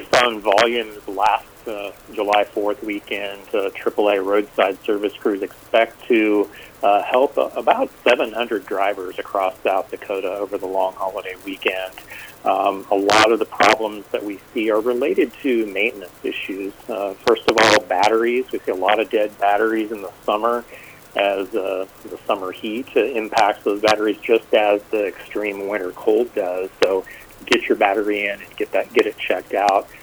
based on volumes last July 4th weekend, AAA roadside service crews expect to help about 700 drivers across South Dakota over the long holiday weekend. A lot of the problems that we see are related to maintenance issues. First of all, batteries. We see a lot of dead batteries in the summer as the summer heat impacts those batteries just as the extreme winter cold does. So get your battery in and get it checked out.